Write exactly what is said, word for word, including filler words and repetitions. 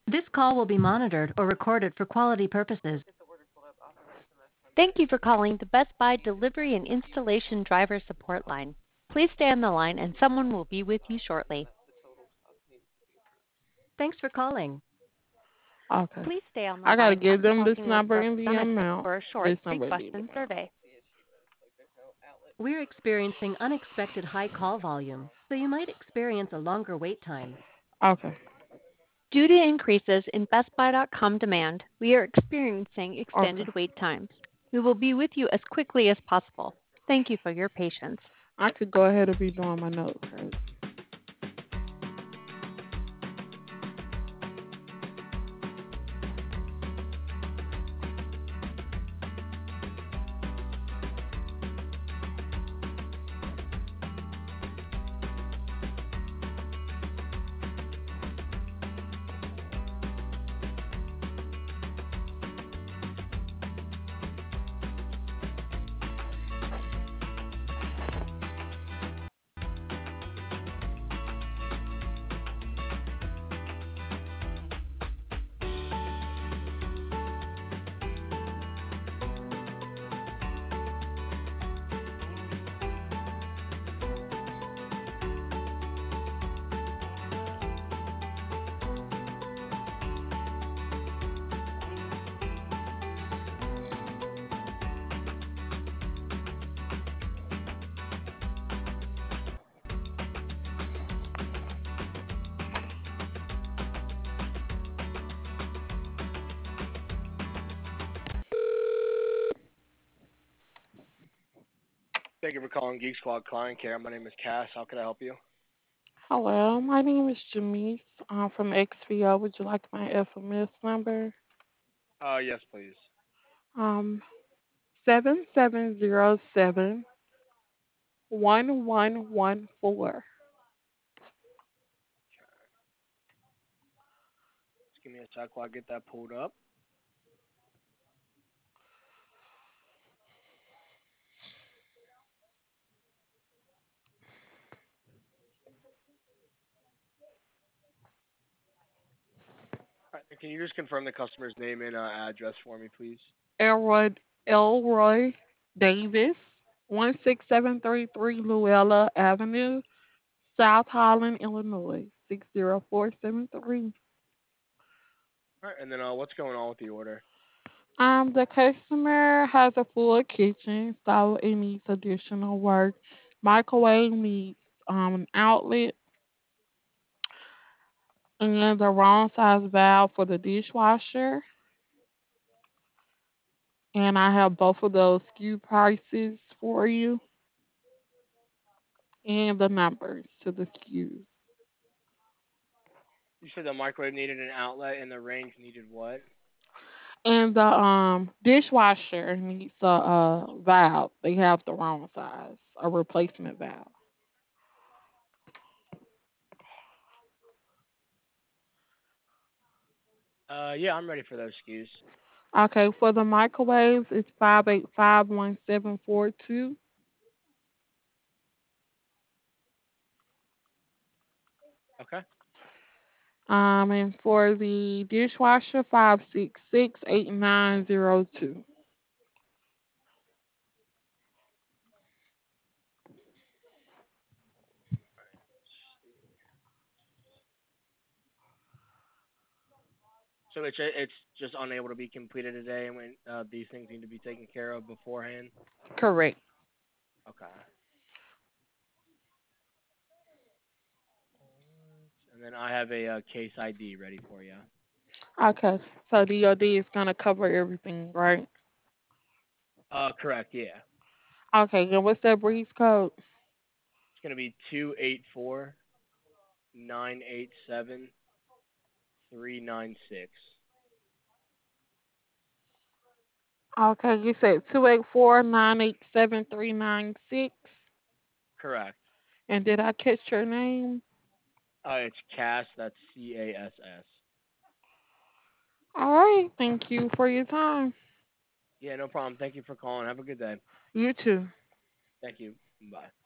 This call will be monitored or recorded for quality purposes. Thank you for calling the Best Buy Delivery and Installation Driver Support Line. Please stay on the line and someone will be with you shortly. Thanks for calling. Okay. Please stay on the I gotta line give after them this talking with a number and the representative amount. for a short This number and the three-question amount. survey. We're experiencing unexpected high call volume, so you might experience a longer wait time. Okay. Due to increases in Best Buy dot com demand, we are experiencing Okay. extended wait times. We will be with you as quickly as possible. Thank you for your patience. I could go ahead and be doing my notes. Right? Thank you for calling Geek Squad Client Care. My name is Cass. How can I help you? Hello, my name is Janice. I'm from X V O. Would you like my F M S number? Uh, yes, please. Um, seven seven zero seven one one one four. Just give me a sec while I get that pulled up. All right, can you just confirm the customer's name and uh, address for me, please? Elroy Elroy Davis, one six seven three three Luella Avenue, South Holland, Illinois, six zero four seven three. All right, and then uh, what's going on with the order? Um, the customer has a full kitchen, so it needs additional work. Microwave needs um an outlet and the wrong size valve for the dishwasher. And I have both of those S K U prices for you and the numbers to the S K Us. You said the microwave needed an outlet and the range needed what? And the um dishwasher needs a, uh valve. They have the wrong size, a replacement valve. Uh, yeah, I'm ready for those S K Us. Okay, for the microwaves, it's five eight five one seven four two. Okay. Um, and for the dishwasher, five six six eight nine zero two. So it's it's just unable to be completed today, and when uh, these things need to be taken care of beforehand. Correct. Okay. And then I have a uh, case I D ready for you. Okay, so D O D is gonna cover everything, right? Uh, correct. Yeah. Okay, and what's that brief code? It's gonna be two eight four nine eight seven three nine six. Okay, you said two eight four nine eight seven three nine six. Correct. And did I catch your name? Uh, it's Cass. That's C A S S. All right, thank you for your time. Yeah, no problem. Thank you for calling. Have a good day. You too. Thank you. Bye.